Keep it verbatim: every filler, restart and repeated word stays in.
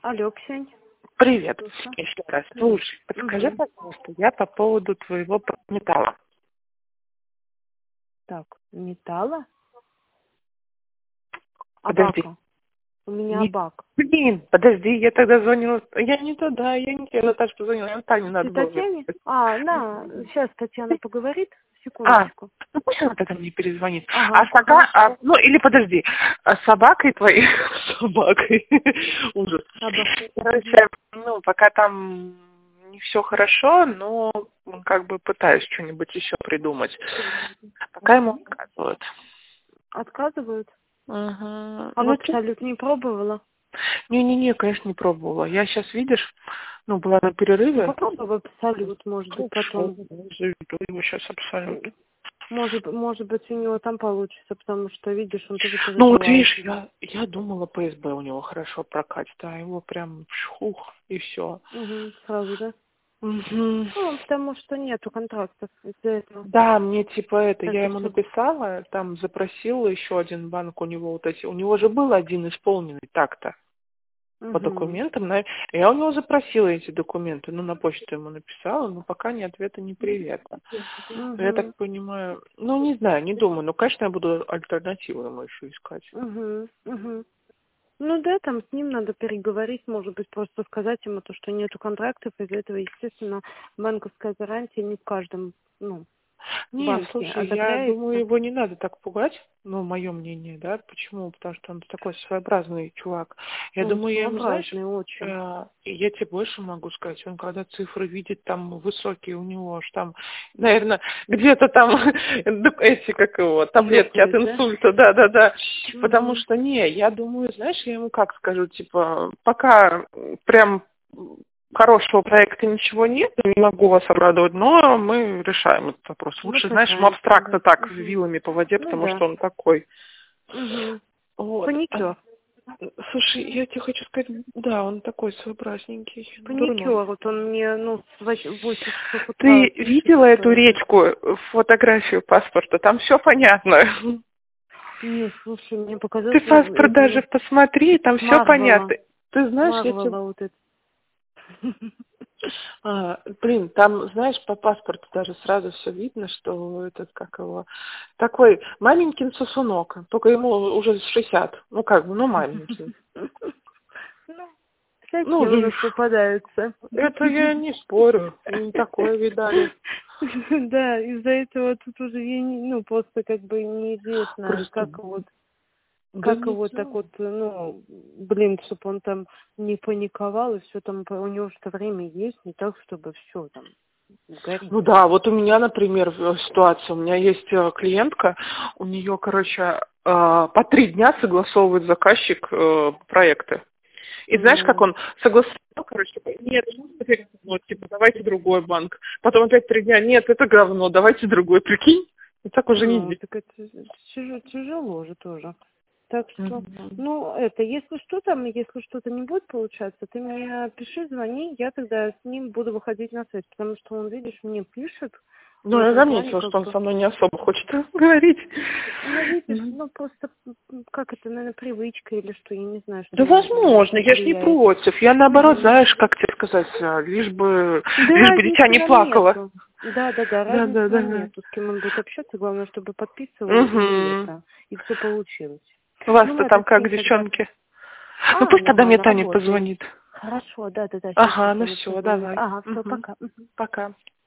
Алло, Ксень. Привет, Слушаю. еще раз. Слушай, подскажи, Мгм. пожалуйста, я по поводу твоего металла. Так, металла? Подожди. Абака. У меня Не- абак. Блин, подожди, я тогда звонила. Я не туда, я не тебе, Наташа позвонила, я Тане Ты надо было. Татьяне? А, на, сейчас Татьяна поговорит. А, Секундочку. ну пусть она тогда мне перезвонит. А Ага, собака, а, хорошо. ну или подожди, а с собакой твоей, с собакой, ужас. Абак. Короче, ну, пока там не все хорошо, но ну, как бы пытаюсь что-нибудь еще придумать. Пока ему отказывают. Отказывают? Угу. А в Ну, ты... абсолют не пробовала? Не-не-не, конечно, не пробовала. Я сейчас, видишь, ну, была на Ну, перерыве. попробуй в абсолют, может быть, Хорошо, потом. заведу его сейчас абсолютно. Может, может быть, у него там получится, потому что, видишь, он тоже Ну, вот переживает. видишь, я, я думала, ПСБ у него хорошо прокатит, а его прям шух, и все. Угу, сразу, да? Угу. Ну, потому что нету контрактов из-за этого. Да, мне типа это, я Это ему все. написала, там запросила еще один банк, у него вот эти, у него же был один исполненный так-то. По Угу. документам. на- Я у него запросила эти документы, ну, на почту ему написала, но пока ни ответа, ни привета. Я Угу. так понимаю, ну, не знаю, не думаю, но, конечно, я буду альтернативу ему еще искать. Угу. Угу. Ну да, там с ним надо переговорить, может быть, просто сказать ему то, что нету контрактов, из-за этого, естественно, банковская гарантия не в каждом, ну, Не, банке слушай, я думаю, одобряется. его не надо так пугать, ну, мое мнение, да, почему? Потому что он такой своеобразный чувак. Я Он думаю, я ему, знаешь, своеобразный очень. э, я тебе больше могу сказать, он когда цифры видит там высокие у него, аж там, наверное, где-то там эти, как его, таблетки от Ёкает, да? инсульта, да-да-да, потому Угу. что, не, я думаю, знаешь, я ему как скажу, типа, пока прям хорошего проекта ничего нет, не могу вас обрадовать, но мы решаем этот вопрос. Мы Лучше, знаешь, ему пытаемся, абстрактно да. так, Угу. вилами по воде, Ну потому да. что он такой. Угу. Вот. А, Паникер. слушай, я тебе хочу сказать, да, он такой своеобразненький, дурной. Паникер. Вот он мне, ну, в восемь часов утра Ты пишет, видела что эту это... речку, фотографию паспорта? Там все понятно. Не, слушай, мне Ты показалось, ну, паспорт это даже мне посмотри, там все Марвела. понятно. Ты знаешь, я тебе Марвела вот это. А, блин, там, знаешь, по паспорту даже сразу все видно, что этот, как его, такой маменькин сосунок, только ему уже шестьдесят, ну как бы, ну маленький. Ну, Ну, всякие у нас видишь, попадаются. это я не спорю, не такое видали. Да, из-за этого тут уже, я не- ну, просто как бы неизвестно, Просто, как вот, да как не его так знаю. вот, ну, блин, чтобы он там не паниковал, и все там, у него что время есть, не так, чтобы все там горит. Ну да, вот у меня, например, в- ситуация, у меня есть э, клиентка, у нее, короче, э, по три дня согласовывает заказчик э, проекты. И знаешь, как М, он согласовал, короче, такой, нет, теперь говно, типа, давайте другой банк. Потом опять три дня, нет, это говно, давайте другой, прикинь. И так уже Ну, неделю. так это тяжело, тяжело же тоже. Так что, Мгм. ну, это, если что там, если что-то не будет получаться, ты мне пиши, звони, я тогда с ним буду выходить на связь, потому что он, видишь, мне пишет в Ну, я этом плане, заметила, как что он бы, со мной не особо хочет говорить. ну, видишь, Мгм. ну, просто, м, как это, наверное, привычка или что, я не знаю, Да что на, на возможно, это я ж не влияет. против. Я наоборот, Угу. знаешь, как тебе сказать, а, лишь бы, Да лишь бы дитя разницы не нам плакало. нету. Да, да, да, Да, разницы да, нам да. нету, с кем он будет общаться, главное, чтобы подписывал и Угу. это, и все получилось. У Ну, вас-то мы там это как, скинь тогда. девчонки? Ну А, пусть тогда мне нормально, Таня работает. позвонит. Хорошо, да, да, да, сейчас Ага, ну Татьяна все, позвонит. давай. Ага, все, Угу. пока. Мгм. Пока.